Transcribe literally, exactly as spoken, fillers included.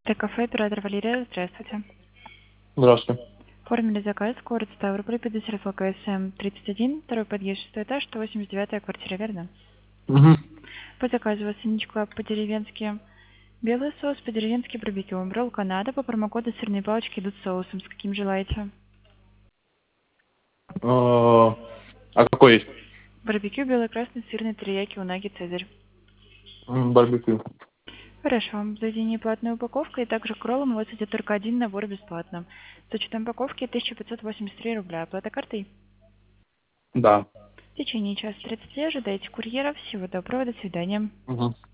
Т-кафе, оператор Валерия, здравствуйте. Здравствуйте. Оформили заказ, город Ставрополь, пятьдесят ЛКСМ тридцать один, второй подъезд, шестой этаж, сто восемьдесят девятая квартира, верно? Угу. По заказу у вас сыничка по-деревенски белый соус, по-деревенски барбекю. Ролл Канада, по промокоду сырные палочки идут с соусом. С каким желаете? А какой есть? Барбекю, белый, красный, сырный, терияки, унаги, цезарь. М, Барбекю. Хорошо, в заведении платная упаковка, и также к роллам у вас идет только один набор бесплатно. С учетом упаковки тысяча пятьсот восемьдесят три рубля. Оплата картой? Да. В течение часа тридцати ожидайте курьера. Всего доброго, до свидания. Угу.